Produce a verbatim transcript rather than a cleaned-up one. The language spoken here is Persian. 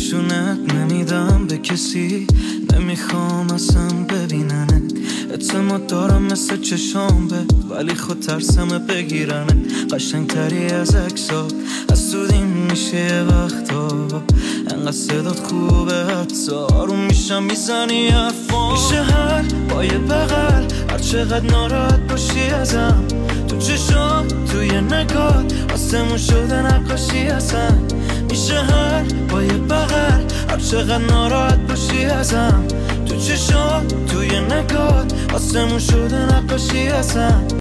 نشونت نمیدم به کسی، نمیخوام اصلا ببیننت. اعتماد دارم مثل چشام به، ولی خود ترسمه بگیرنه. قشنگ تری از اکسا حسودیم میشه یه وقتا، انقدر صدات خوبه حتی آروم میشم میزنی حرفا. میشه هر با یه بغل هر چقدر ناراحت باشی ازم، تو چشام توی نگات آسمون شده نقاشی ازم. میشه هر با یه بغل هر چقدر ناراحت باشی ازم، تو چشام توی نگات آسمون شده نقاشی ازم.